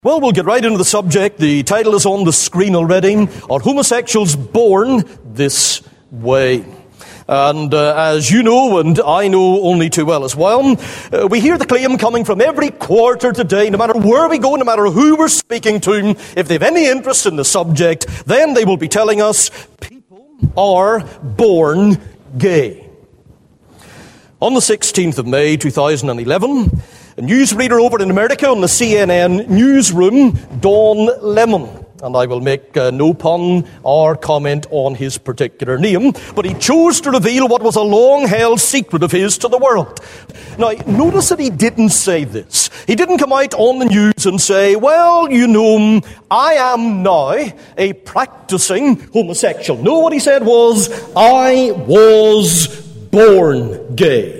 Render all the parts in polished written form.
Well, we'll get right into the subject. The title is on the screen already. Are homosexuals born this way? And as you know, and I know only too well as well, we hear the claim coming from every quarter today, no matter where we go, no matter who we're speaking to, if they've any interest in the subject, then they will be telling us people are born gay. On the 16th of May 2011, a newsreader over in America on the CNN newsroom, Don Lemon, and I will make no pun or comment on his particular name, but he chose to reveal what was a long-held secret of his to the world. Now, notice that he didn't say this. He didn't come out on the news and say, well, you know, I am now a practicing homosexual. No, what he said was, I was born gay.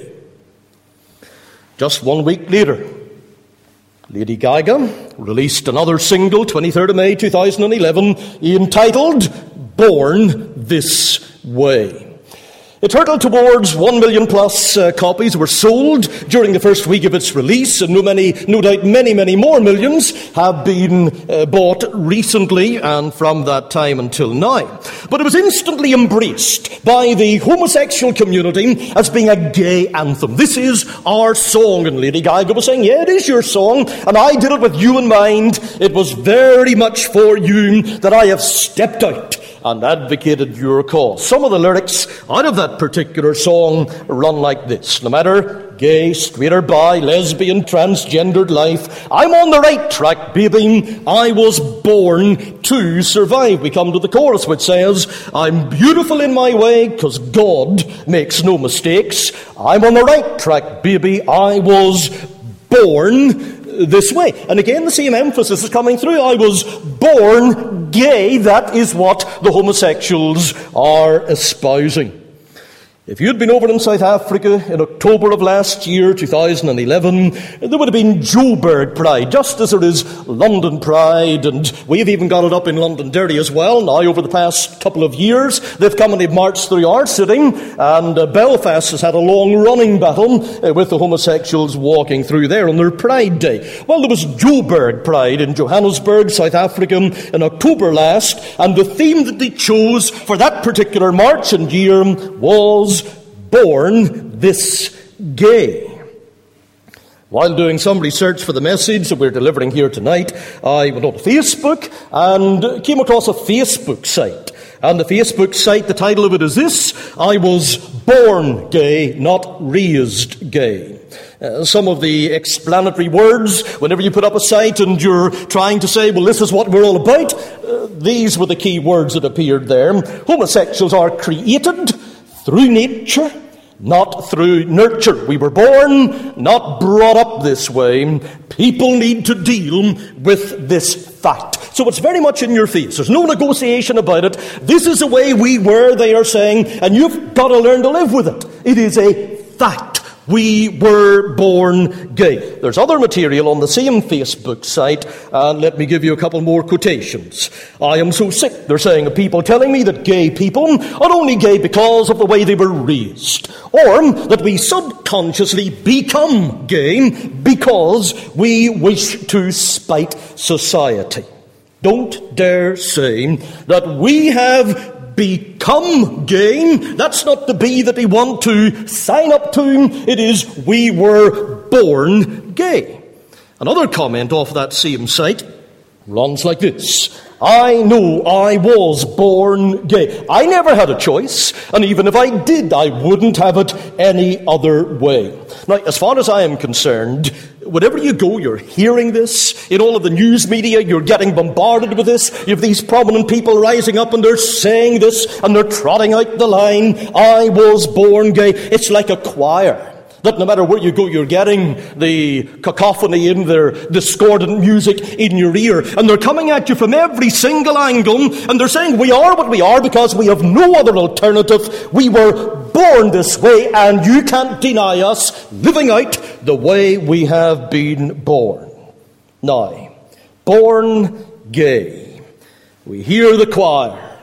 Just 1 week later, Lady Gaga released another single, 23rd of May 2011, entitled Born This Way. It hurtled towards 1 million plus copies were sold during the first week of its release, and no doubt many more millions have been bought recently and from that time until now. But it was instantly embraced by the homosexual community as being a gay anthem. This is our song, and Lady Gaga was saying, yeah, it is your song, and I did it with you in mind. It was very much for you that I have stepped out and advocated your cause. Some of the lyrics out of that particular song run like this. No matter gay, straight or bi, lesbian, transgendered life, I'm on the right track, baby. I was born to survive. We come to the chorus which says, I'm beautiful in my way because God makes no mistakes. I'm on the right track, baby. I was born this way. And again, the same emphasis is coming through. I was born gay. That is what the homosexuals are espousing. If you'd been over in South Africa in October of last year, 2011, there would have been Joburg Pride, just as there is London Pride, and we've even got it up in Londonderry as well. Now, over the past couple of years, they've come and they've marched through our city, and Belfast has had a long-running battle with the homosexuals walking through there on their Pride Day. Well, there was Joburg Pride in Johannesburg, South Africa, in October last, and the theme that they chose for that particular march and year was Born This Gay. While doing some research for the message that we're delivering here tonight, I went on to Facebook and came across a Facebook site. And the Facebook site, the title of it is this: I was born gay, not raised gay. Some of the explanatory words, whenever you put up a site and you're trying to say, well, this is what we're all about, these were the key words that appeared there. Homosexuals are created through nature, not through nurture. We were born, not brought up this way. People need to deal with this fact. So it's very much in your face. There's no negotiation about it. This is the way we were, they are saying, and you've got to learn to live with it. It is a fact. We were born gay. There's other material on the same Facebook site, and let me give you a couple more quotations. I am so sick, they're saying, of people telling me that gay people are only gay because of the way they were raised, or that we subconsciously become gay because we wish to spite society. Don't dare say that we have become gay. That's not the be that we want to sign up to. It is we were born gay. Another comment off that same site runs like this: I know I was born gay. I never had a choice, and even if I did, I wouldn't have it any other way. Now, as far as I am concerned, wherever you go, you're hearing this. In all of the news media, you're getting bombarded with this. You have these prominent people rising up and they're saying this and they're trotting out the line, I was born gay. It's like a choir that no matter where you go, you're getting the cacophony in their discordant music in your ear. And they're coming at you from every single angle. And they're saying, we are what we are because we have no other alternative. We were born this way, and you can't deny us living out the way we have been born. Now, born gay. We hear the choir.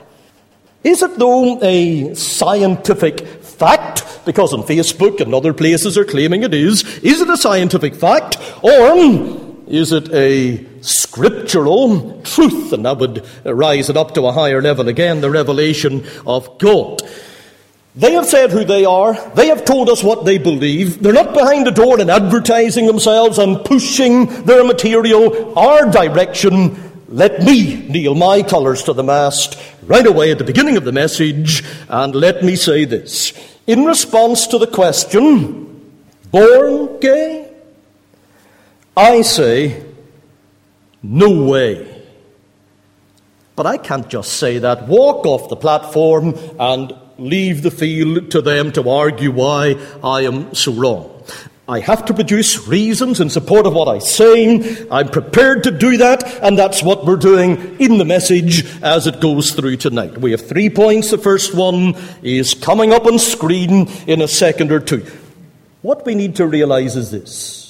Is it, though, a scientific fact? Because on Facebook and other places are claiming it is. Is it a scientific fact? Or Is it a scriptural truth? And that would rise it up to a higher level again, the revelation of God. They have said who they are. They have told us what they believe. They're not behind the door and advertising themselves and pushing their material, our direction. Let me nail my colours to the mast right away at the beginning of the message, and let me say this. In response to the question, born gay? I say, no way. But I can't just say that, walk off the platform and leave the field to them to argue why I am so wrong. I have to produce reasons in support of what I say. I'm prepared to do that, and that's what we're doing in the message as it goes through tonight. We have 3 points. The first one is coming up on screen in a second or two. What we need to realize is this.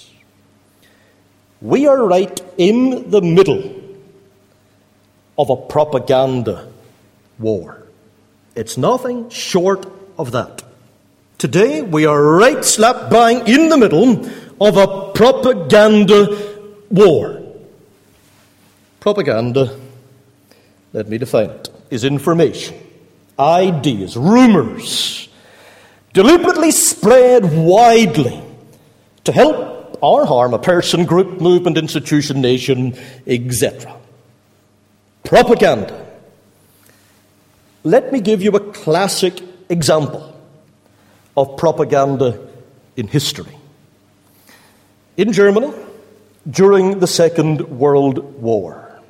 We are right in the middle of a propaganda war. It's nothing short of that. Today, we are right slap bang in the middle of a propaganda war. Propaganda, let me define it, is information, ideas, rumors, deliberately spread widely to help or harm a person, group, movement, institution, nation, etc. Propaganda. Let me give you a classic example of propaganda in history. In Germany, during the Second World War,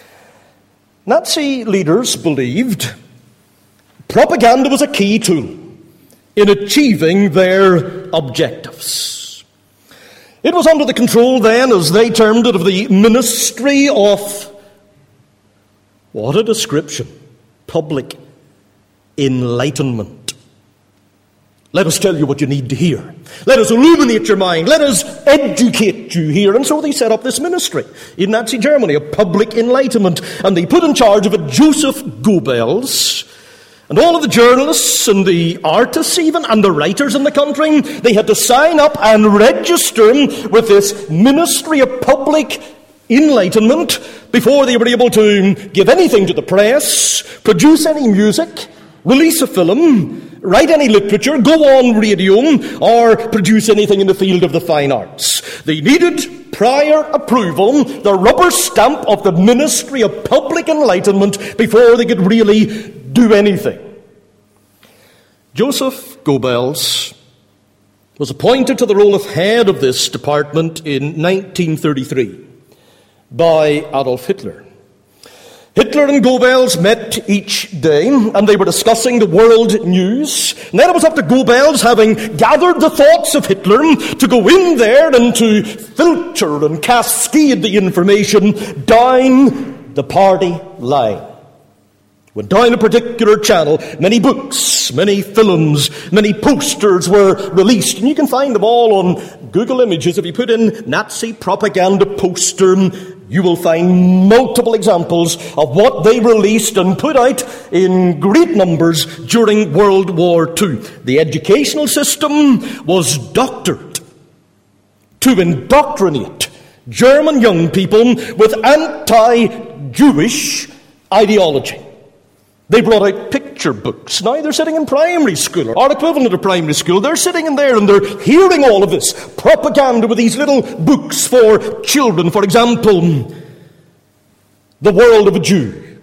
Nazi leaders believed propaganda was a key tool in achieving their objectives. It was under the control then, as they termed it, of the Ministry of, what a description, public enlightenment. Let us tell you what you need to hear. Let us illuminate your mind. Let us educate you here. And so they set up this ministry in Nazi Germany of public enlightenment. And they put in charge of it Joseph Goebbels. And all of the journalists and the artists even, and the writers in the country, they had to sign up and register with this Ministry of Public Enlightenment before they were able to give anything to the press, produce any music, release a film, write any literature, go on radio, or produce anything in the field of the fine arts. They needed prior approval, the rubber stamp of the Ministry of Public Enlightenment before they could really do anything. Joseph Goebbels was appointed to the role of head of this department in 1933 by Adolf Hitler. Hitler and Goebbels met each day, and they were discussing the world news. And then it was up to Goebbels, having gathered the thoughts of Hitler, to go in there and to filter and cascade the information down the party line. Went down a particular channel, many books, many films, many posters were released. And you can find them all on Google Images. If you put in Nazi propaganda poster, you will find multiple examples of what they released and put out in great numbers during World War II. The educational system was doctored to indoctrinate German young people with anti-Jewish ideology. They brought out picture books. Now they're sitting in primary school, or equivalent of primary school. They're sitting in there and they're hearing all of this propaganda with these little books for children. For example, The World of a Jew,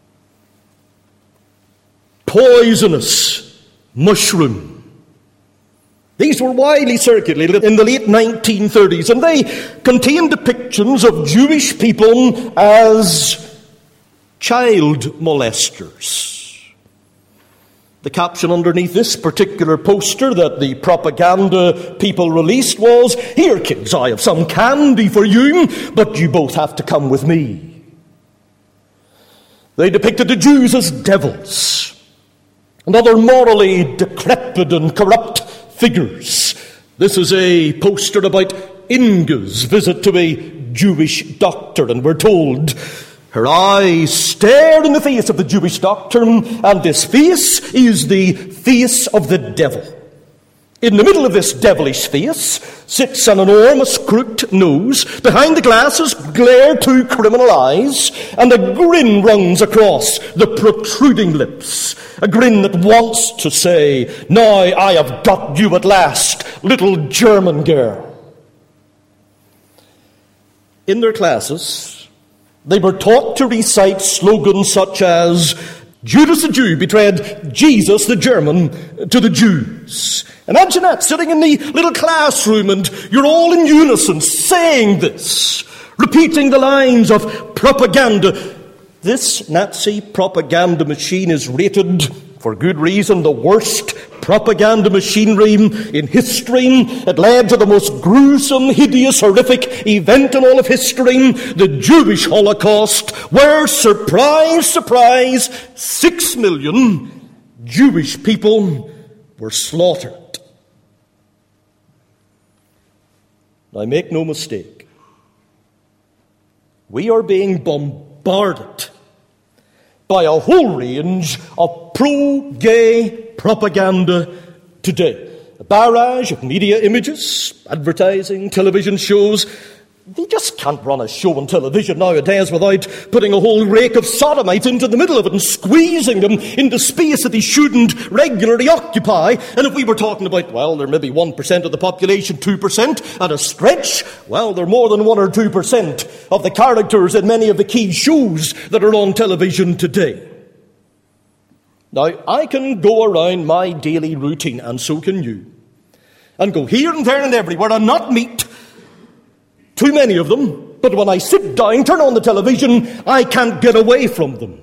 Poisonous Mushroom. These were widely circulated in the late 1930s, and they contained depictions of Jewish people as child molesters. The caption underneath this particular poster that the propaganda people released was, "Here, kids, I have some candy for you, but you both have to come with me." They depicted the Jews as devils and other morally decrepit and corrupt figures. This is a poster about Inga's visit to a Jewish doctor, and we're told her eyes stare in the face of the Jewish doctor, and this face is the face of the devil. In the middle of this devilish face sits an enormous crooked nose. Behind the glasses glare two criminal eyes, and a grin runs across the protruding lips. A grin that wants to say, "Now I have got you at last, little German girl." In their classes, they were taught to recite slogans such as, "Judas the Jew betrayed Jesus the German to the Jews." Imagine that, sitting in the little classroom, and you're all in unison saying this, repeating the lines of propaganda. This Nazi propaganda machine is rated, for good reason, the worst propaganda machinery in history. It led to the most gruesome, hideous, horrific event in all of history, the Jewish Holocaust, where, surprise, surprise, 6 million Jewish people were slaughtered. Now, make no mistake, we are being bombarded by a whole range of pro-gay propaganda today. A barrage of media images, advertising, television shows. They just can't run a show on television nowadays without putting a whole rake of sodomites into the middle of it and squeezing them into space that they shouldn't regularly occupy. And if we were talking about, well, they're maybe 1% of the population, 2% at a stretch, well, they're more than 1 or 2% of the characters in many of the key shows that are on television today. Now, I can go around my daily routine, and so can you, and go here and there and everywhere and not meet too many of them, but when I sit down, turn on the television, I can't get away from them.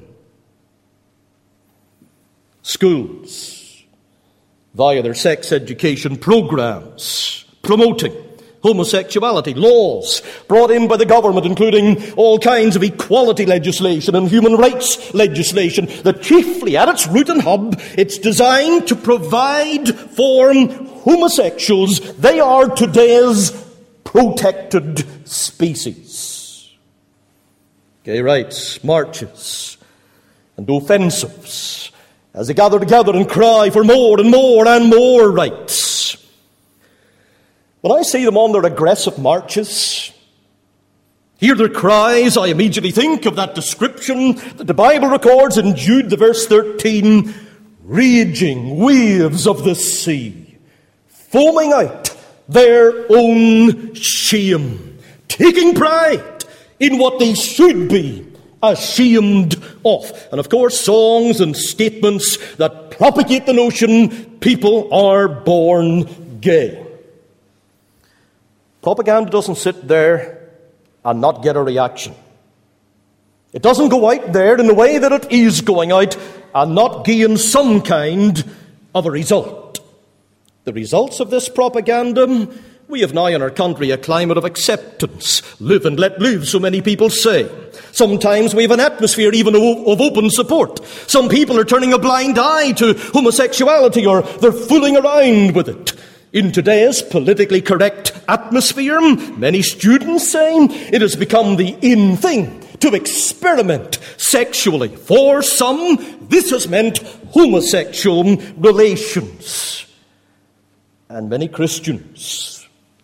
Schools, via their sex education programs, promoting homosexuality, laws brought in by the government, including all kinds of equality legislation and human rights legislation, that chiefly at its root and hub, it's designed to provide for homosexuals. They are today's protected species. Gay rights, marches, and offensives as they gather together and cry for more and more and more rights. When I see them on their aggressive marches, hear their cries, I immediately think of that description that the Bible records in Jude, the verse 13, raging waves of the sea, foaming out their own shame, taking pride in what they should be ashamed of. And of course, songs and statements that propagate the notion people are born gay. Propaganda doesn't sit there and not get a reaction. It doesn't go out there in the way that it is going out and not gain some kind of a result. The results of this propaganda, we have now in our country a climate of acceptance. Live and let live, so many people say. Sometimes we have an atmosphere even of open support. Some people are turning a blind eye to homosexuality, or they're fooling around with it. In today's politically correct atmosphere, many students say it has become the in thing to experiment sexually. For some, this has meant homosexual relations. And many Christians,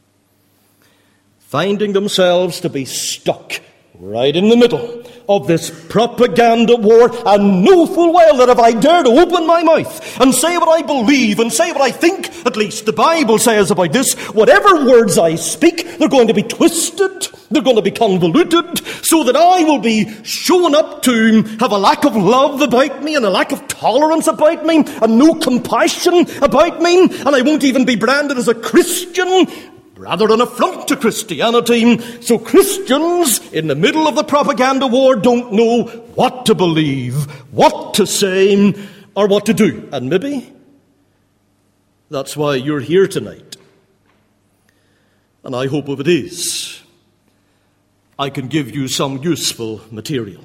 finding themselves to be stuck right in the middle of this propaganda war, and know full well that if I dare to open my mouth and say what I believe and say what I think, at least the Bible says about this, whatever words I speak, they're going to be twisted, they're going to be convoluted, so that I will be shown up to have a lack of love about me and a lack of tolerance about me and no compassion about me, and I won't even be branded as a Christian, rather an affront to Christianity. So Christians, in the middle of the propaganda war, don't know what to believe, what to say, or what to do. And maybe that's why you're here tonight. And I hope if it is, I can give you some useful material.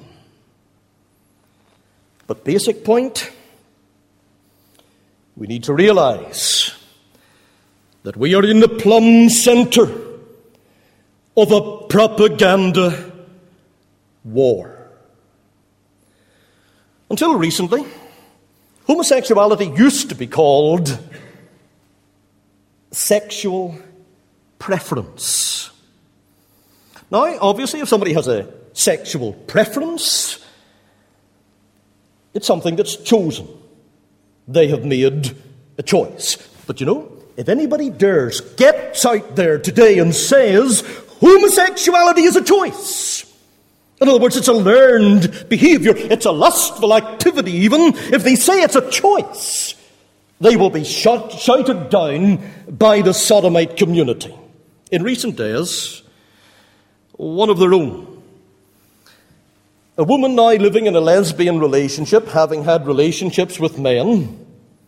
But basic point, we need to realize that we are in the plumb center of a propaganda war. Until recently, homosexuality used to be called sexual preference. Now, obviously, if somebody has a sexual preference, it's something that's chosen. They have made a choice. But you know, if anybody dares gets out there today and says homosexuality is a choice, in other words, it's a learned behavior, it's a lustful activity even, if they say it's a choice, they will be shouted down by the sodomite community. In recent days, one of their own, a woman now living in a lesbian relationship, having had relationships with men,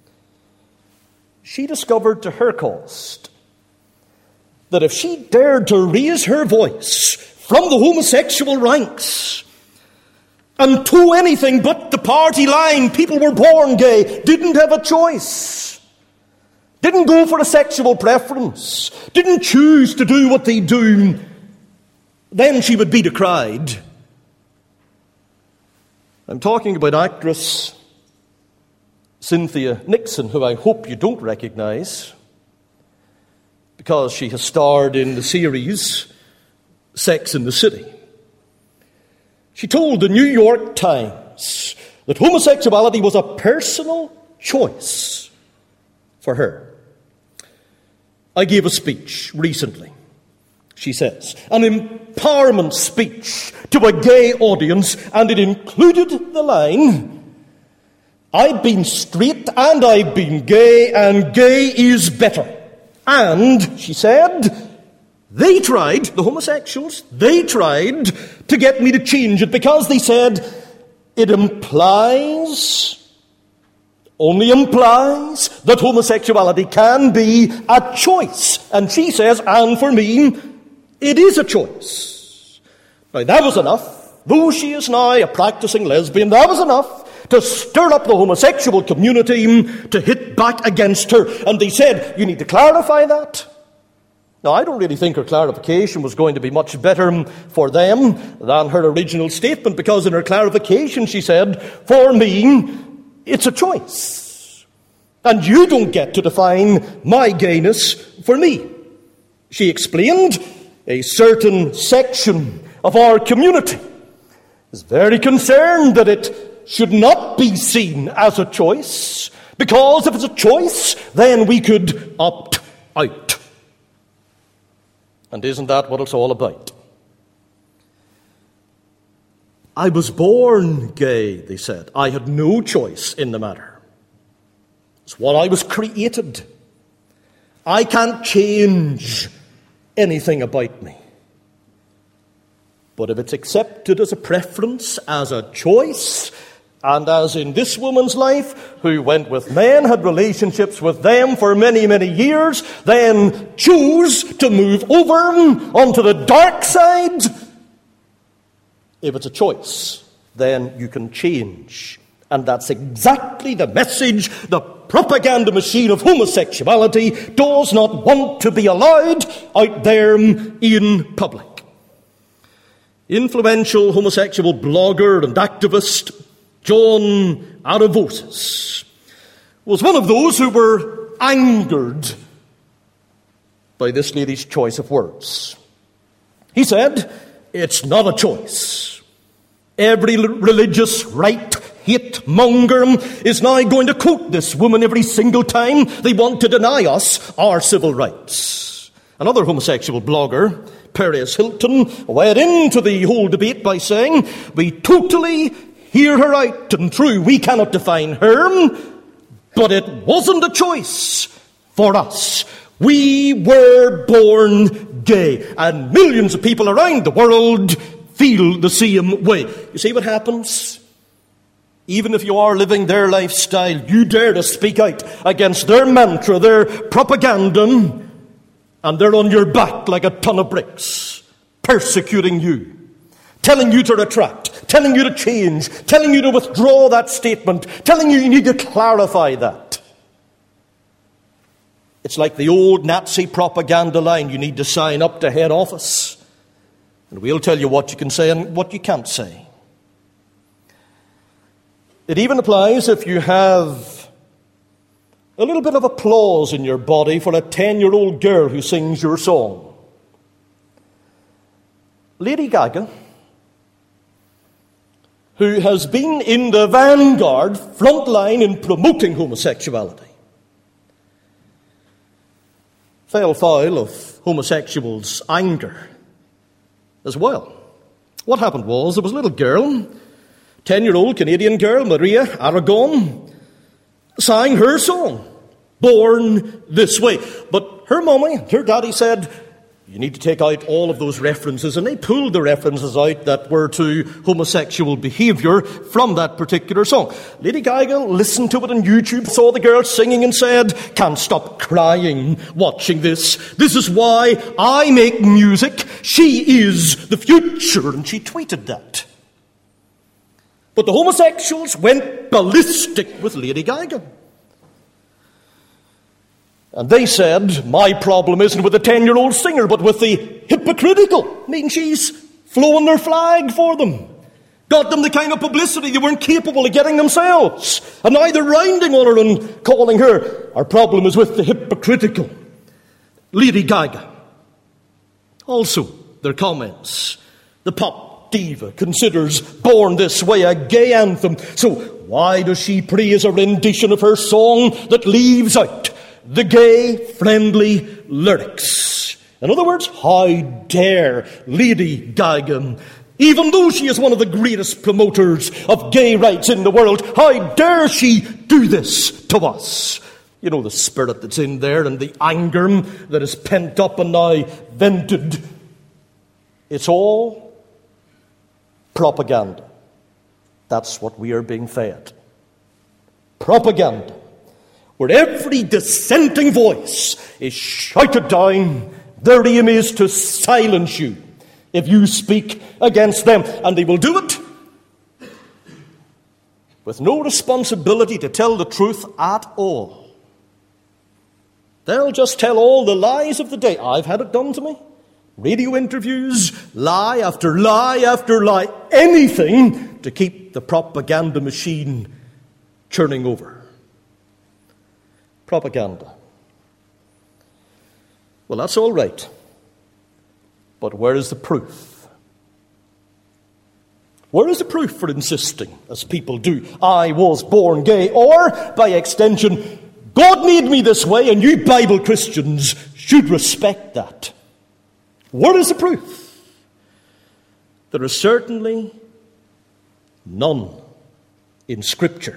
she discovered to her cost that if she dared to raise her voice from the homosexual ranks and toe anything but the party line, people were born gay, didn't have a choice, didn't go for a sexual preference, didn't choose to do what they do, then she would be decried. I'm talking about actress Cynthia Nixon, who I hope you don't recognize, because she has starred in the series Sex and the City. She told the New York Times that homosexuality was a personal choice for her. I gave a speech recently, she says, an empowerment speech to a gay audience, and it included the line, I've been straight and I've been gay, and gay is better. And, she said, they tried, the homosexuals, they tried to get me to change it because they said it only implies that homosexuality can be a choice. And she says, and for me, it is a choice. Now, that was enough. Though she is now a practicing lesbian, that was enough to stir up the homosexual community to hit back against her. And they said, you need to clarify that. Now, I don't really think her clarification was going to be much better for them than her original statement, because in her clarification she said, for me, it's a choice. And you don't get to define my gayness for me. She explained a certain section of our community is very concerned that it should not be seen as a choice, because if it's a choice, then we could opt out. And isn't that what it's all about? I was born gay, they said. I had no choice in the matter. It's what I was created. I can't change anything about me. But if it's accepted as a preference, as a choice, and as in this woman's life, who went with men, had relationships with them for many, many years, then choose to move over onto the dark side, if it's a choice, then you can change. And that's exactly the message the propaganda machine of homosexuality does not want to be allowed out there in public. Influential homosexual blogger and activist John Aravosis was one of those who were angered by this lady's choice of words. He said, it's not a choice. Every religious right hate monger is now going to quote this woman every single time they want to deny us our civil rights. Another homosexual blogger, Perez Hilton, went into the whole debate by saying, we totally hear her out and true, we cannot define her, but it wasn't a choice for us. We were born gay, and millions of people around the world feel the same way. You see what happens? Even if you are living their lifestyle, you dare to speak out against their mantra, their propaganda, and they're on your back like a ton of bricks, persecuting you, telling you to retract, telling you to change, telling you to withdraw that statement, telling you need to clarify that. It's like the old Nazi propaganda line, you need to sign up to head office, and we'll tell you what you can say and what you can't say. It even applies if you have a little bit of applause in your body for a 10-year-old girl who sings your song. Lady Gaga, who has been in the vanguard, front line in promoting homosexuality, fell foul of homosexuals' anger as well. What happened was, there was a little girl, 10-year-old Canadian girl, Maria Aragon, sang her song, Born This Way. But her mommy, her daddy said, you need to take out all of those references, and they pulled the references out that were to homosexual behaviour from that particular song. Lady Gaga listened to it on YouTube, saw the girl singing and said, can't stop crying watching this. This is why I make music. She is the future. And she tweeted that. But the homosexuals went ballistic with Lady Gaga. And they said, my problem isn't with the 10-year-old singer, but with the hypocritical. I mean, she's flowing their flag for them. Got them the kind of publicity they weren't capable of getting themselves. And now they're rounding on her and calling her. Our problem is with the hypocritical Lady Gaga. Also, their comments. The pop diva considers Born This Way a gay anthem. So why does she praise a rendition of her song that leaves out the gay-friendly lyrics? In other words, how dare Lady Gaga, even though she is one of the greatest promoters of gay rights in the world, how dare she do this to us? You know the spirit that's in there and the anger that is pent up and now vented. It's all propaganda. That's what we are being fed. Propaganda. Where every dissenting voice is shouted down, their aim is to silence you if you speak against them. And they will do it with no responsibility to tell the truth at all. They'll just tell all the lies of the day. I've had it done to me. Radio interviews, lie after lie after lie. Anything to keep the propaganda machine churning over. Propaganda. Well, that's all right. But where is the proof? Where is the proof for insisting, as people do, I was born gay, or, by extension, God made me this way, and you Bible Christians should respect that? Where is the proof? There is certainly none in Scripture.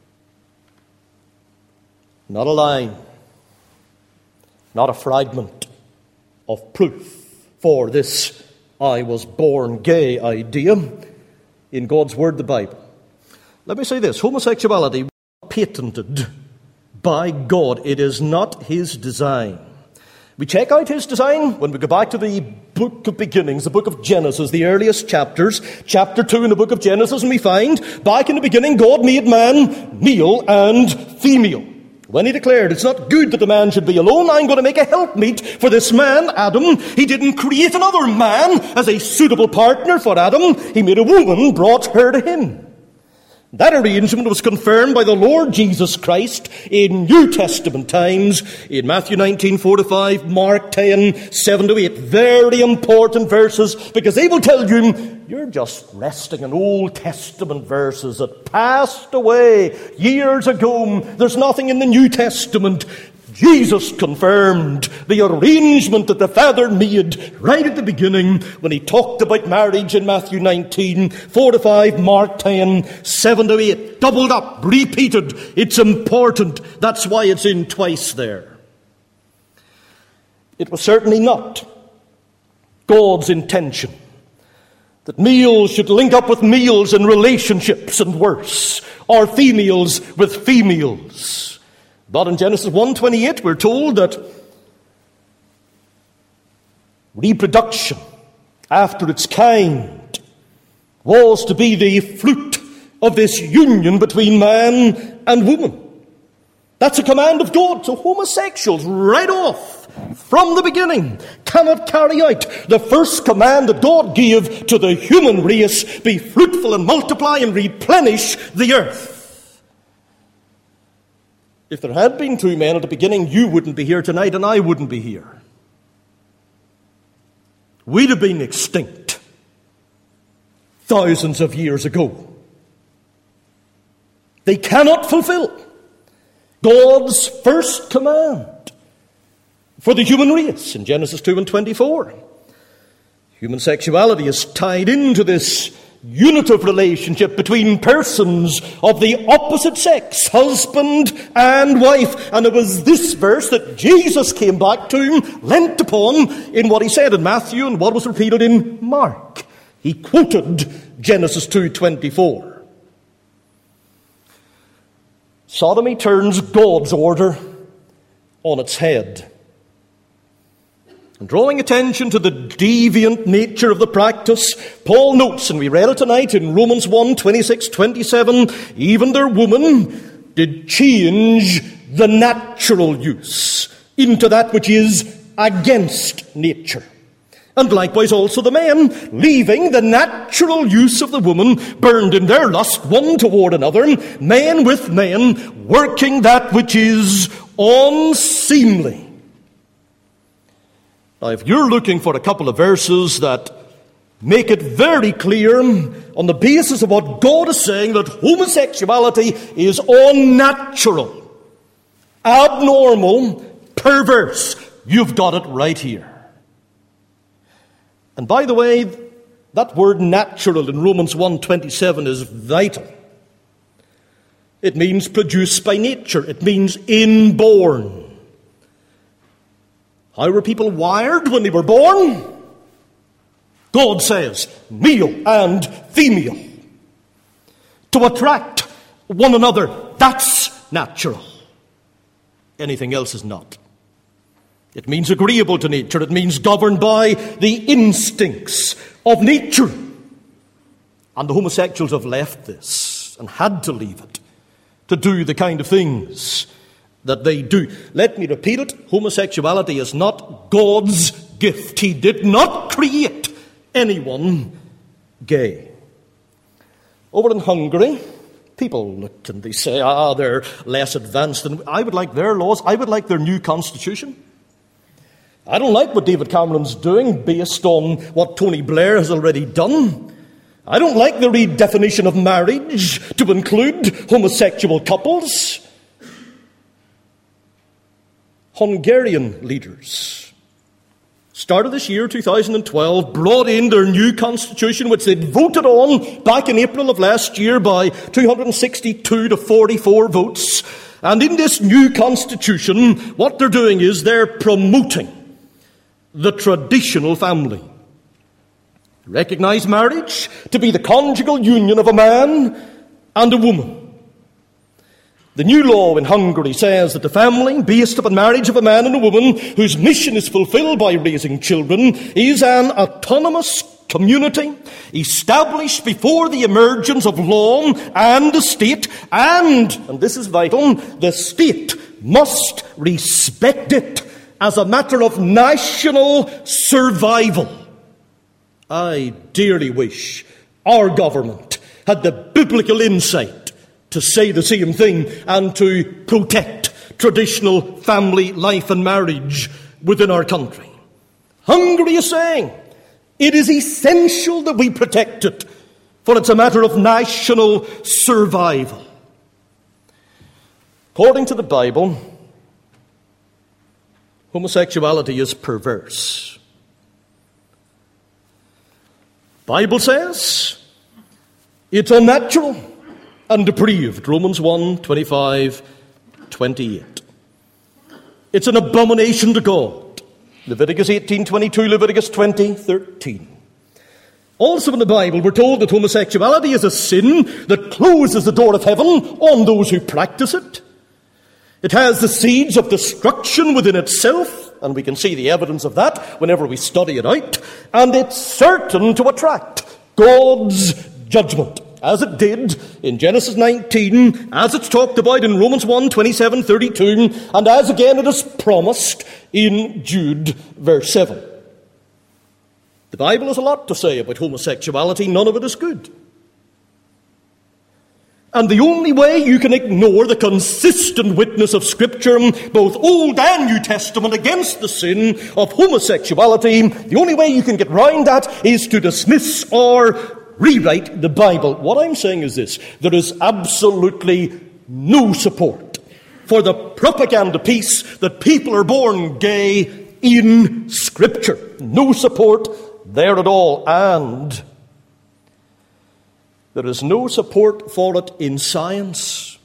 Not a line, not a fragment of proof for this I was born gay idea in God's Word, the Bible. Let me say this, homosexuality was patented by God. It is not His design. We check out His design when we go back to the book of beginnings, the book of Genesis, the earliest chapters, chapter 2 in the book of Genesis, and we find back in the beginning God made man male and female. When He declared, it's not good that the man should be alone, I'm going to make a helpmeet for this man, Adam. He didn't create another man as a suitable partner for Adam. He made a woman, brought her to Him. That arrangement was confirmed by the Lord Jesus Christ in New Testament times, in Matthew 19:4-5, Mark 10:7-8. Very important verses, because they will tell you, you're just resting on Old Testament verses that passed away years ago. There's nothing in the New Testament. Jesus confirmed the arrangement that the Father made right at the beginning when He talked about marriage in Matthew 19:4-5, Mark 10:7-8. Doubled up, repeated. It's important. That's why it's in twice there. It was certainly not God's intention that males should link up with males in relationships and worse, or females with females. But in Genesis 1:28, we're told that reproduction after its kind was to be the fruit of this union between man and woman. That's a command of God. So homosexuals, right off from the beginning, cannot carry out the first command that God gave to the human race: be fruitful and multiply and replenish the earth. If there had been two men at the beginning, you wouldn't be here tonight and I wouldn't be here. We'd have been extinct thousands of years ago. They cannot fulfill God's first command for the human race in Genesis 2:24. Human sexuality is tied into this unitive relationship between persons of the opposite sex, husband and wife. And it was this verse that Jesus came back to, leant upon in what he said in Matthew and what was repeated in Mark. He quoted Genesis 2:24. Sodomy turns God's order on its head. And drawing attention to the deviant nature of the practice, Paul notes, and we read it tonight in Romans 1:26-27, even their woman did change the natural use into that which is against nature. And likewise also the men, leaving the natural use of the woman, burned in their lust one toward another, men with men, working that which is unseemly. Now, if you're looking for a couple of verses that make it very clear on the basis of what God is saying that homosexuality is unnatural, abnormal, perverse, you've got it right here. And by the way, that word natural in Romans 1:27 is vital. It means produced by nature. It means inborn. How were people wired when they were born? God says, male and female. To attract one another, that's natural. Anything else is not. It means agreeable to nature. It means governed by the instincts of nature. And the homosexuals have left this and had to leave it to do the kind of things that they do. Let me repeat it. Homosexuality is not God's gift. He did not create anyone gay. Over in Hungary, people look and they say, they're less advanced than... I would like their laws. I would like their new constitution. I don't like what David Cameron's doing based on what Tony Blair has already done. I don't like the redefinition of marriage to include homosexual couples. Hungarian leaders, start of this year, 2012, brought in their new constitution, which they'd voted on back in April of last year by 262 to 44 votes. And in this new constitution, what they're doing is they're promoting the traditional family. Recognize marriage to be the conjugal union of a man and a woman. The new law in Hungary says that the family, based upon marriage of a man and a woman, whose mission is fulfilled by raising children, is an autonomous community established before the emergence of law and the state, and this is vital, the state must respect it as a matter of national survival. I dearly wish our government had the biblical insight to say the same thing and to protect traditional family life and marriage within our country. Hungary is saying it is essential that we protect it, for it's a matter of national survival. According to the Bible, homosexuality is perverse. The Bible says it's unnatural and depraved. Romans 1:25-28. It's an abomination to God. Leviticus 18:22, Leviticus 20:13. Also in the Bible, we're told that homosexuality is a sin that closes the door of heaven on those who practice it. It has the seeds of destruction within itself, and we can see the evidence of that whenever we study it out, and it's certain to attract God's judgment, as it did in Genesis 19, as it's talked about in Romans 1:27-32, and as again it is promised in Jude verse 7. The Bible has a lot to say about homosexuality. None of it is good. And the only way you can ignore the consistent witness of Scripture, both Old and New Testament, against the sin of homosexuality, the only way you can get round that is to dismiss or rewrite the Bible. What I'm saying is this: there is absolutely no support for the propaganda piece that people are born gay in Scripture. No support there at all. And there is no support for it in science.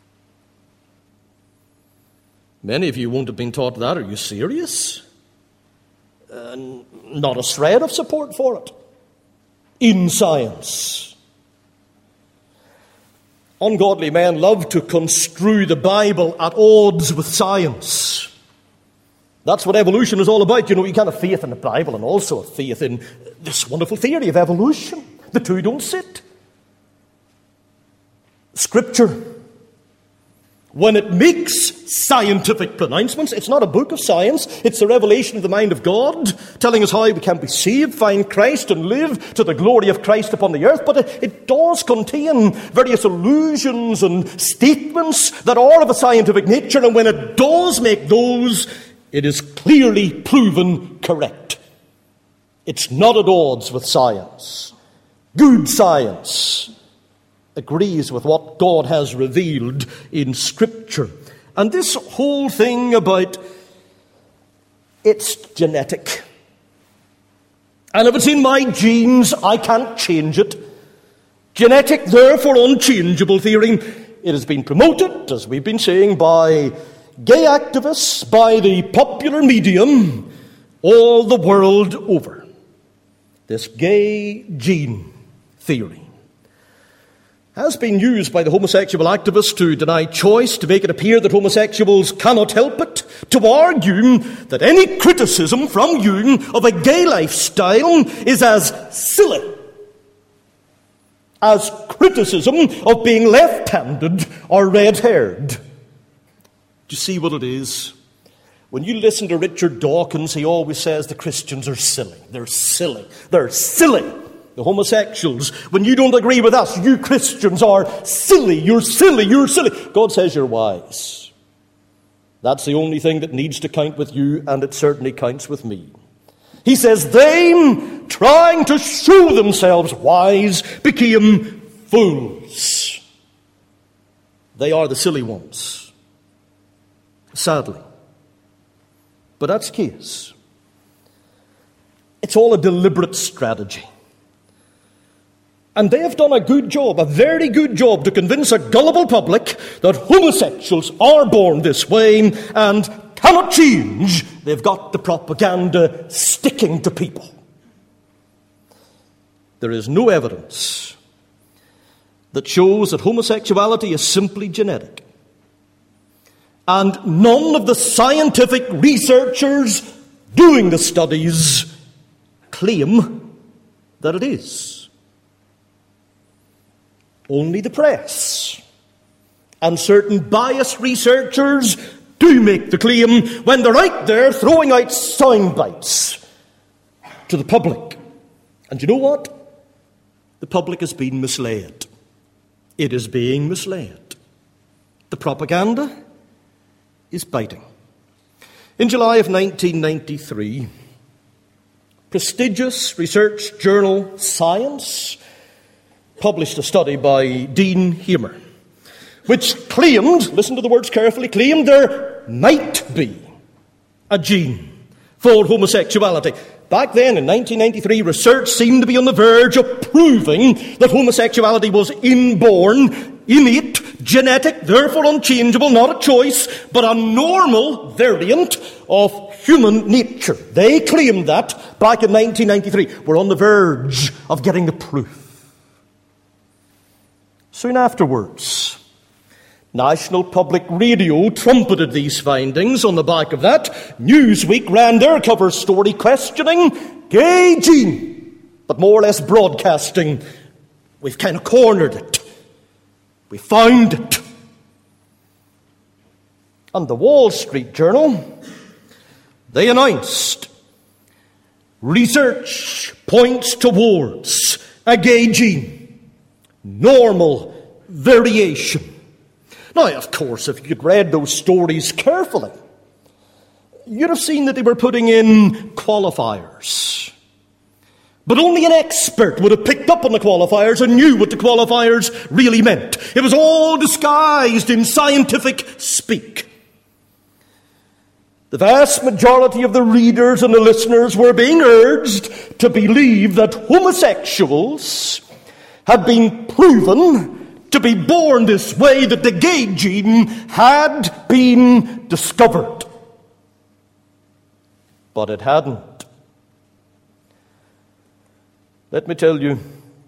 Many of you won't have been taught that. Are you serious? Not a shred of support for it in science. Ungodly men love to construe the Bible at odds with science. That's what evolution is all about. You know, you can't have faith in the Bible and also have faith in this wonderful theory of evolution. The two don't sit. Scripture, when it makes scientific pronouncements, it's not a book of science, it's the revelation of the mind of God, telling us how we can be saved, find Christ, and live to the glory of Christ upon the earth. But it does contain various allusions and statements that are of a scientific nature, and when it does make those, it is clearly proven correct. It's not at odds with science. Good science agrees with what God has revealed in Scripture. And this whole thing about it's genetic, and if it's in my genes, I can't change it. Genetic, therefore unchangeable theory. It has been promoted, as we've been saying, by gay activists, by the popular medium, all the world over. This gay gene theory has been used by the homosexual activists to deny choice, to make it appear that homosexuals cannot help it, to argue that any criticism from you of a gay lifestyle is as silly as criticism of being left-handed or red-haired. Do you see what it is? When you listen to Richard Dawkins, he always says the Christians are silly. They're silly. They're silly. The homosexuals, when you don't agree with us, you Christians are silly. You're silly. You're silly. God says you're wise. That's the only thing that needs to count with you, and it certainly counts with me. He says they, trying to show themselves wise, became fools. They are the silly ones, sadly. But that's the case. It's all a deliberate strategy. And they have done a good job, a very good job, to convince a gullible public that homosexuals are born this way and cannot change. They've got the propaganda sticking to people. There is no evidence that shows that homosexuality is simply genetic. And none of the scientific researchers doing the studies claim that it is. Only the press and certain biased researchers do make the claim when they're out there throwing out sound bites to the public. And you know what? The public is being misled. It is being misled. The propaganda is biting. In July of 1993, prestigious research journal Science published a study by Dean Hamer, which claimed, listen to the words carefully, claimed there might be a gene for homosexuality. Back then, in 1993, research seemed to be on the verge of proving that homosexuality was inborn, innate, genetic, therefore unchangeable, not a choice, but a normal variant of human nature. They claimed that back in 1993. We're on the verge of getting the proof. Soon afterwards, National Public Radio trumpeted these findings. On the back of that, Newsweek ran their cover story questioning gay gene, but more or less broadcasting, we've kind of cornered it. We found it. And the Wall Street Journal, they announced, research points towards a gay gene. Normal, variation. Now, of course, if you'd read those stories carefully, you'd have seen that they were putting in qualifiers. But only an expert would have picked up on the qualifiers and knew what the qualifiers really meant. It was all disguised in scientific speak. The vast majority of the readers and the listeners were being urged to believe that homosexuals had been proven to be born this way, that the gay gene had been discovered. But it hadn't. Let me tell you,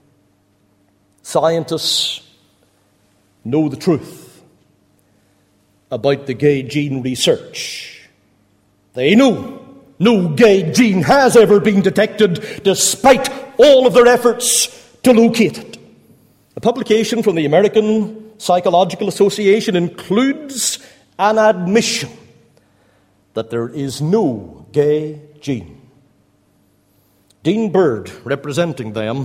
scientists know the truth about the gay gene research. They know no gay gene has ever been detected, despite all of their efforts to locate it. A publication from the American Psychological Association includes an admission that there is no gay gene. Dean Bird, representing them,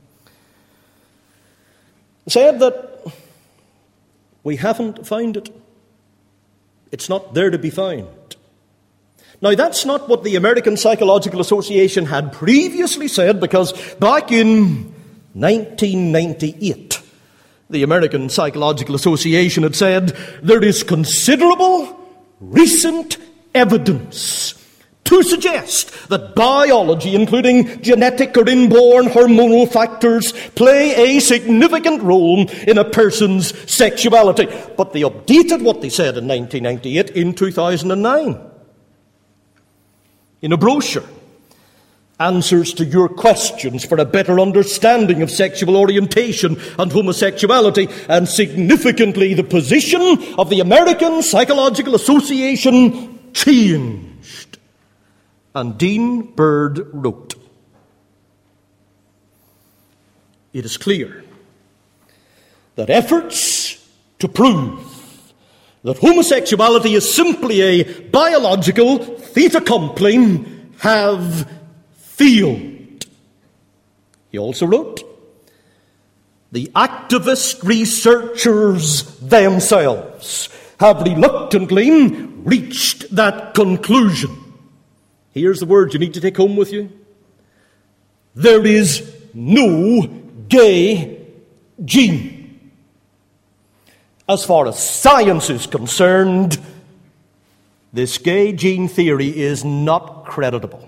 said that we haven't found it. It's not there to be found. Now, that's not what the American Psychological Association had previously said, because back in 1998, the American Psychological Association had said there is considerable recent evidence to suggest that biology, including genetic or inborn hormonal factors, play a significant role in a person's sexuality. But they updated what they said in 1998 in 2009. In a brochure, Answers to Your Questions for a Better Understanding of Sexual Orientation and Homosexuality, and significantly, the position of the American Psychological Association changed. And Dean Bird wrote, "It is clear that efforts to prove that homosexuality is simply a biological fait accompli have failed." He also wrote, "The activist researchers themselves have reluctantly reached that conclusion." Here's the word you need to take home with you. There is no gay gene. As far as science is concerned, this gay gene theory is not creditable.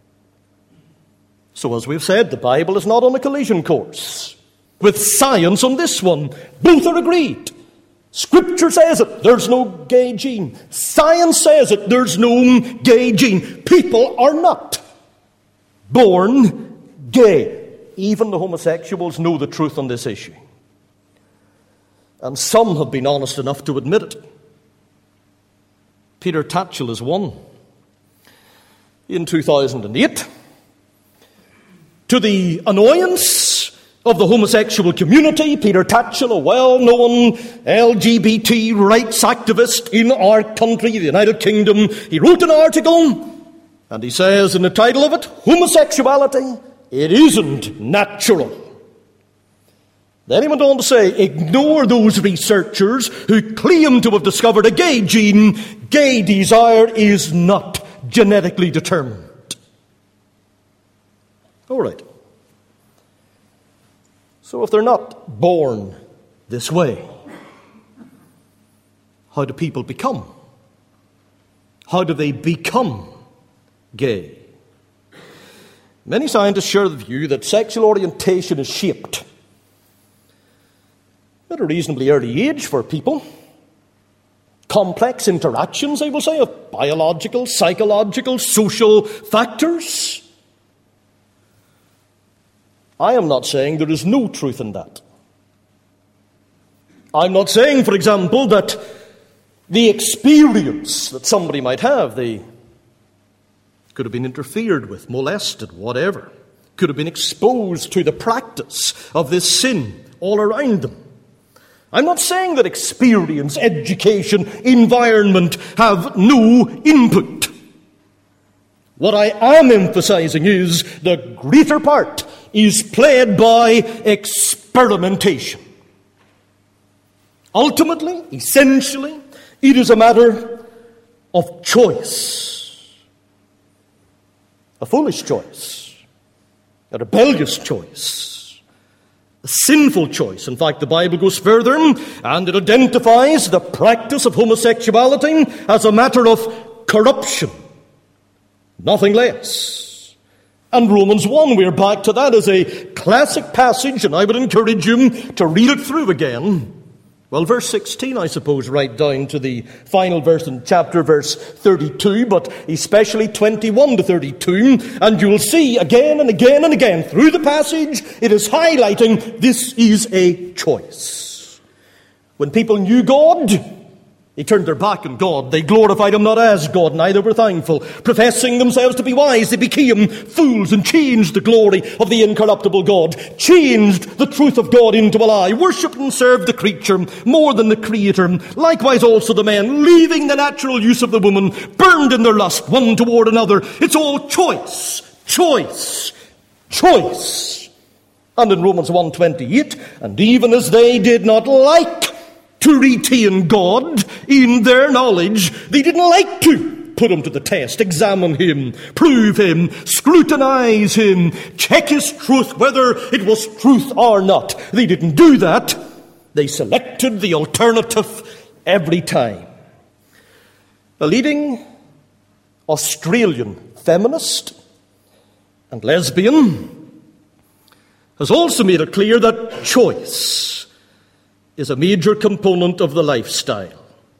So as we've said, the Bible is not on a collision course with science on this one. Both are agreed. Scripture says it, there's no gay gene. Science says it, there's no gay gene. People are not born gay. Even the homosexuals know the truth on this issue. And some have been honest enough to admit it. Peter Tatchell is one. In 2008, to the annoyance of the homosexual community, Peter Tatchell, a well-known LGBT rights activist in our country, the United Kingdom, he wrote an article, and he says in the title of it, "Homosexuality, it isn't natural." Then he went on to say, "Ignore those researchers who claim to have discovered a gay gene. Gay desire is not genetically determined." All right. So if they're not born this way, how do people become? How do they become gay? Many scientists share the view that sexual orientation is shaped at a reasonably early age for people. Complex interactions, they will say, of biological, psychological, social factors. I am not saying there is no truth in that. I'm not saying, for example, that the experience that somebody might have, they could have been interfered with, molested, whatever, could have been exposed to the practice of this sin all around them. I'm not saying that experience, education, environment have no input. What I am emphasizing is the greater part is played by experimentation. Ultimately, essentially, it is a matter of choice. A foolish choice. A rebellious choice. A sinful choice. In fact, the Bible goes further and it identifies the practice of homosexuality as a matter of corruption. Nothing less. And Romans 1, we're back to that as a classic passage, and I would encourage you to read it through again. Well, verse 16, I suppose, right down to the final verse in chapter, verse 32, but especially 21 to 32. And you'll see again and again and again through the passage, it is highlighting this is a choice. When people knew God, they turned their back on God. They glorified Him not as God, neither were thankful. Professing themselves to be wise, they became fools and changed the glory of the incorruptible God. Changed the truth of God into a lie. Worshipped and served the creature more than the Creator. Likewise also the men, leaving the natural use of the woman, burned in their lust one toward another. It's all choice. Choice. Choice. And in Romans 1:28, and even as they did not like to retain God in their knowledge, they didn't like to put Him to the test, examine Him, prove Him, scrutinize Him, check His truth, whether it was truth or not. They didn't do that. They selected the alternative every time. A leading Australian feminist and lesbian has also made it clear that choice is a major component of the lifestyle.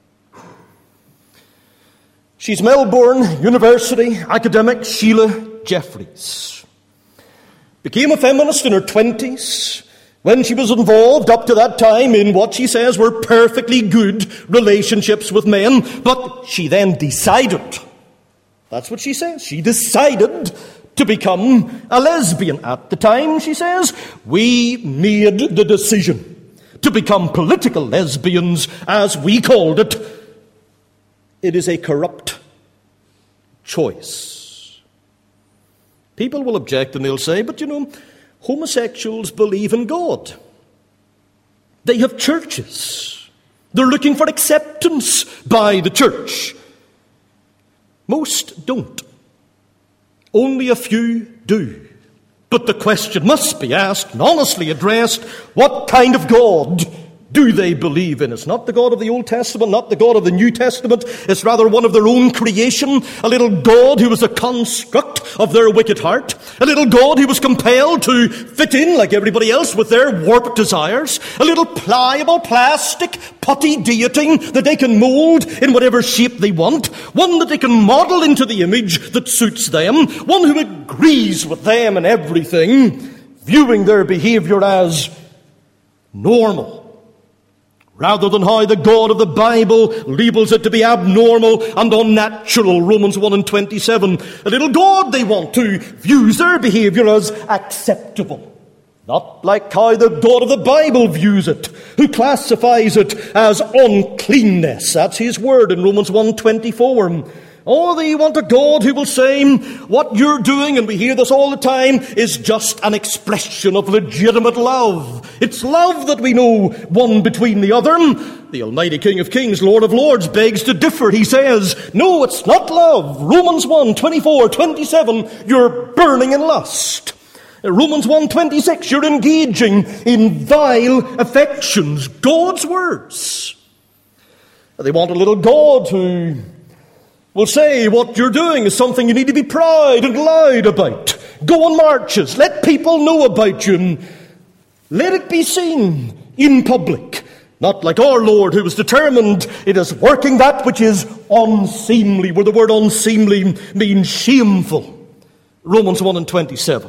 She's Melbourne University academic Sheila Jeffreys. Became a feminist in her 20s when she was involved up to that time in what she says were perfectly good relationships with men. But she then decided, that's what she says, she decided to become a lesbian. At the time, she says, we made the decision to become political lesbians, as we called it. It is a corrupt choice. People will object and they'll say, but homosexuals believe in God. They have churches. They're looking for acceptance by the church. Most don't. Only a few do. But the question must be asked and honestly addressed, what kind of God do they believe in? It's not the God of the Old Testament, not the God of the New Testament. It's rather one of their own creation, a little God who was a construct of their wicked heart, a little God who was compelled to fit in like everybody else with their warped desires, a little pliable plastic putty deity that they can mold in whatever shape they want, one that they can model into the image that suits them, one who agrees with them in everything, viewing their behavior as normal, rather than how the God of the Bible labels it to be abnormal and unnatural. Romans 1:27. A little God they want to views their behavior as acceptable. Not like how the God of the Bible views it, who classifies it as uncleanness. That's his word in Romans 1:24. Oh, they want a God who will say, what you're doing, and we hear this all the time, is just an expression of legitimate love. It's love that we know one between the other. The Almighty King of Kings, Lord of Lords, begs to differ. He says, no, it's not love. Romans 1:24-27, you're burning in lust. Romans 1:26, you're engaging in vile affections. God's words. They want a little God who will say what you're doing is something you need to be proud and loud about. Go on marches. Let people know about you and let it be seen in public. Not like our Lord, who was determined it is working that which is unseemly, where the word unseemly means shameful. Romans 1:27.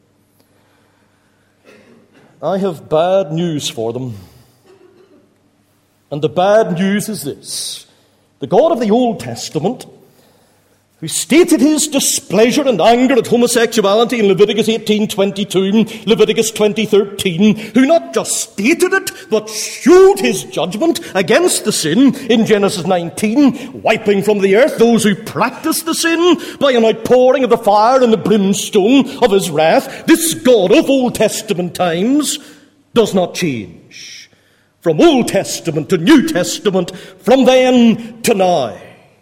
I have bad news for them. And the bad news is this. The God of the Old Testament, who stated his displeasure and anger at homosexuality in Leviticus 18:22, Leviticus 20:13, who not just stated it, but showed his judgment against the sin in Genesis 19, wiping from the earth those who practiced the sin by an outpouring of the fire and the brimstone of his wrath. This God of Old Testament times does not change. from Old Testament to New Testament, from then to now.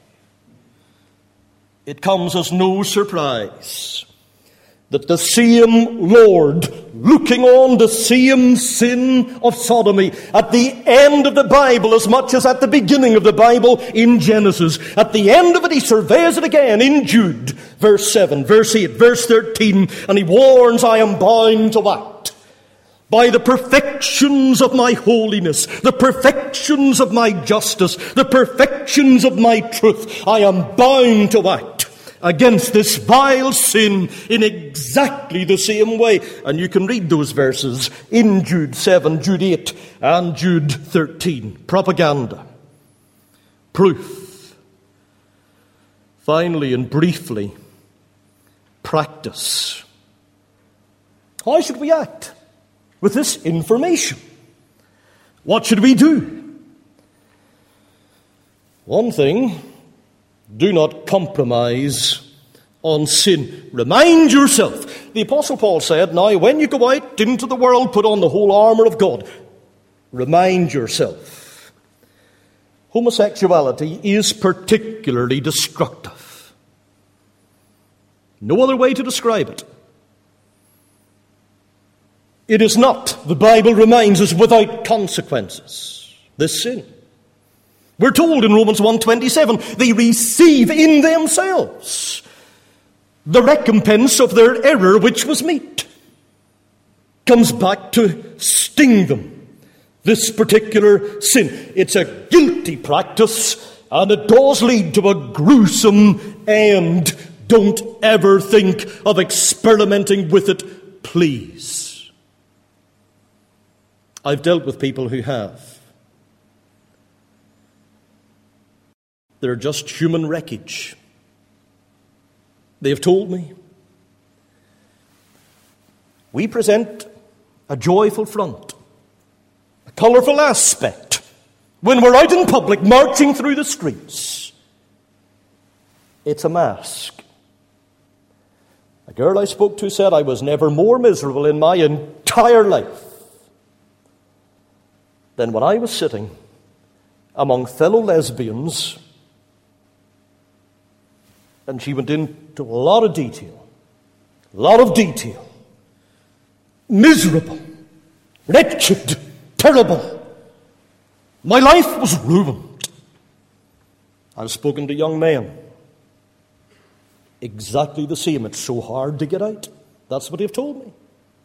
It comes as no surprise that the same Lord, looking on the same sin of sodomy at the end of the Bible as much as at the beginning of the Bible in Genesis, at the end of it he surveys it again in Jude, verse 7, verse 8, verse 13, and he warns, I am bound to act by the perfections of my holiness, the perfections of my justice, the perfections of my truth. I am bound to act against this vile sin in exactly the same way. And you can read those verses in Jude 7, Jude 8, and Jude 13. Propaganda. Proof. Finally and briefly, practice. How should we act with this information? What should we do? One thing, do not compromise on sin. Remind yourself. The Apostle Paul said, now when you go out into the world, put on the whole armor of God. Remind yourself. Homosexuality is particularly destructive. No other way to describe it. It is not, the Bible reminds us, without consequences, this sin. We're told in Romans 1:27, they receive in themselves the recompense of their error which was meet. Comes back to sting them, this particular sin. It's a guilty practice, and it does lead to a gruesome end. Don't ever think of experimenting with it, please. I've dealt with people who have. They're just human wreckage. They have told me, we present a joyful front, a colourful aspect, when we're out in public marching through the streets. It's a mask. A girl I spoke to said, I was never more miserable in my entire life than when I was sitting among fellow lesbians. And she went into a lot of detail. Miserable, wretched, terrible. My life was ruined. I've spoken to young men. Exactly the same. It's so hard to get out. That's what they've told me.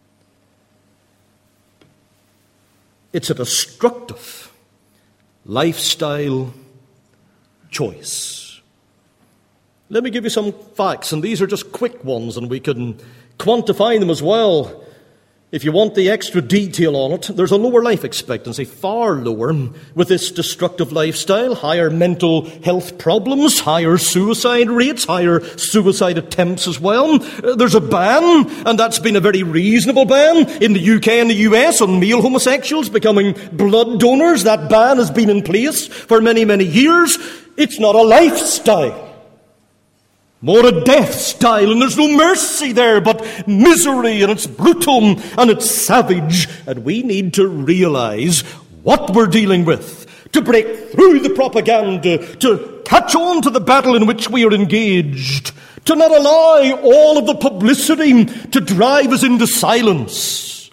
It's a destructive lifestyle choice. Let me give you some facts, and these are just quick ones, and we can quantify them as well. If you want the extra detail on it, there's a lower life expectancy, far lower, with this destructive lifestyle, higher mental health problems, higher suicide rates, higher suicide attempts as well. There's a ban, and that's been a very reasonable ban, in the UK and the US on male homosexuals becoming blood donors. That ban has been in place for many, many years. It's not a lifestyle. More a death style, and there's no mercy there, but misery, and it's brutal, and it's savage. And we need to realize what we're dealing with, to break through the propaganda, to catch on to the battle in which we are engaged, to not allow all of the publicity to drive us into silence.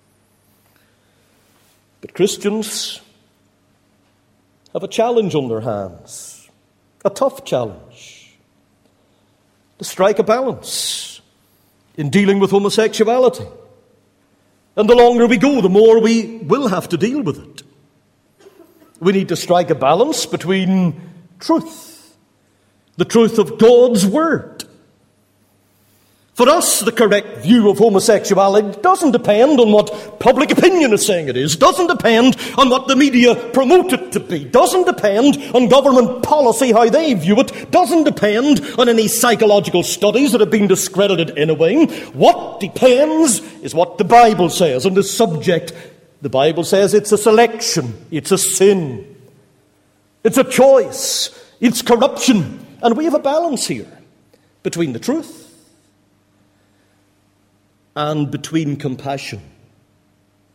But Christians have a challenge on their hands, a tough challenge. To strike a balance in dealing with homosexuality. And the longer we go, the more we will have to deal with it. We need to strike a balance between truth, the truth of God's Word. For us, the correct view of homosexuality doesn't depend on what public opinion is saying it is, doesn't depend on what the media promote it to be, doesn't depend on government policy, how they view it, doesn't depend on any psychological studies that have been discredited anyway. What depends is what the Bible says on this subject. The Bible says it's a selection, it's a sin, it's a choice, it's corruption. And we have a balance here between the truth and between compassion.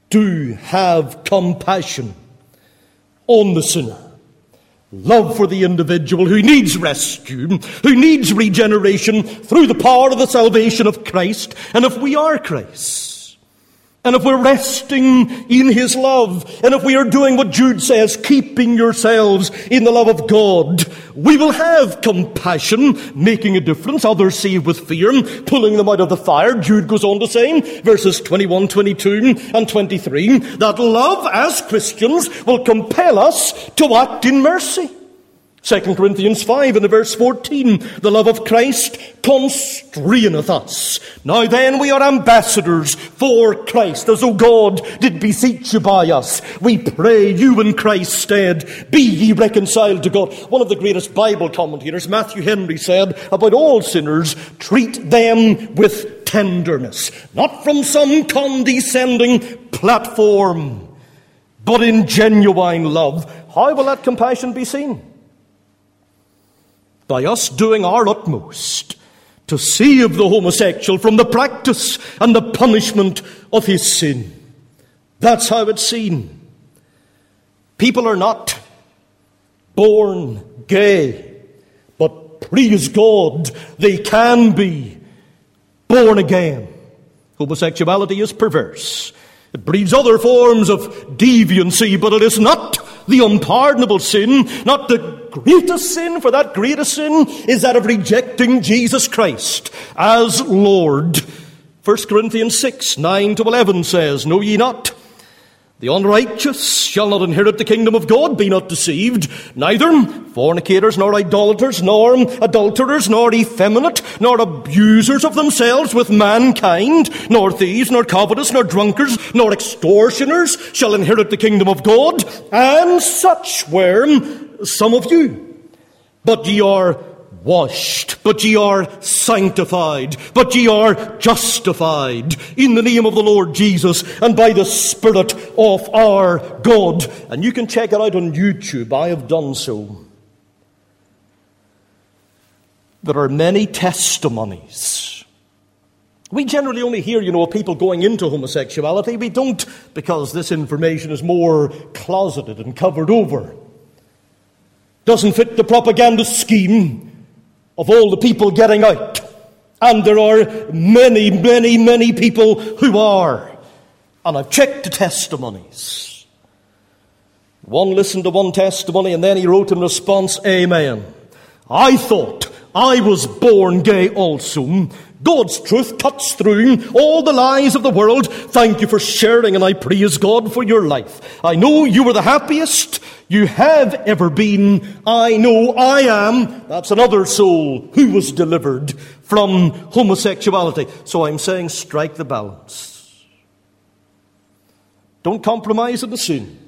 do have compassion on the sinner. Love for the individual who needs rescue, who needs regeneration through the power of the salvation of Christ. And if we are Christ's, and if we're resting in His love, and if we are doing what Jude says, keeping yourselves in the love of God, we will have compassion, making a difference, others saved with fear, pulling them out of the fire. Jude goes on to say, verses 21, 22, and 23, that love as Christians will compel us to act in mercy. 2 Corinthians 5 and verse 14, the love of Christ constraineth us. Now then we are ambassadors for Christ, as though God did beseech you by us. We pray you in Christ's stead, be ye reconciled to God. One of the greatest Bible commentators, Matthew Henry, said about all sinners, treat them with tenderness, not from some condescending platform, but in genuine love. How will that compassion be seen? By us doing our utmost to save the homosexual from the practice and the punishment of his sin. That's how it's seen. People are not born gay, but praise God, they can be born again. Homosexuality is perverse. It breeds other forms of deviancy, but it is not the unpardonable sin, not the greatest sin, for that greatest sin is that of rejecting Jesus Christ as Lord. 1 Corinthians 6, 9 to 11 says, know ye not? The unrighteous shall not inherit the kingdom of God. Be not deceived. Neither fornicators, nor idolaters, nor adulterers, nor effeminate, nor abusers of themselves with mankind, nor thieves, nor covetous, nor drunkards, nor extortioners shall inherit the kingdom of God. And such were some of you. But ye are washed, but ye are sanctified, but ye are justified in the name of the Lord Jesus and by the Spirit of our God. And you can check it out on YouTube. I have done so. There are many testimonies. We generally only hear, of people going into homosexuality. We don't, because this information is more closeted and covered over. Doesn't fit the propaganda scheme of all the people getting out. And there are many, many, many people who are. And I've checked the testimonies. One listened to one testimony and then he wrote in response, Amen. I thought I was born gay also. God's truth cuts through all the lies of the world. Thank you for sharing, and I praise God for your life. I know you were the happiest you have ever been. I know I am. That's another soul who was delivered from homosexuality. So I'm saying strike the balance. Don't compromise in the sin.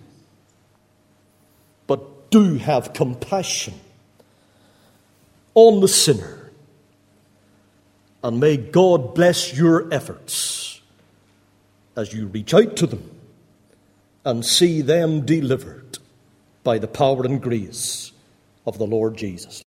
But do have compassion on the sinner. And may God bless your efforts as you reach out to them and see them delivered by the power and grace of the Lord Jesus.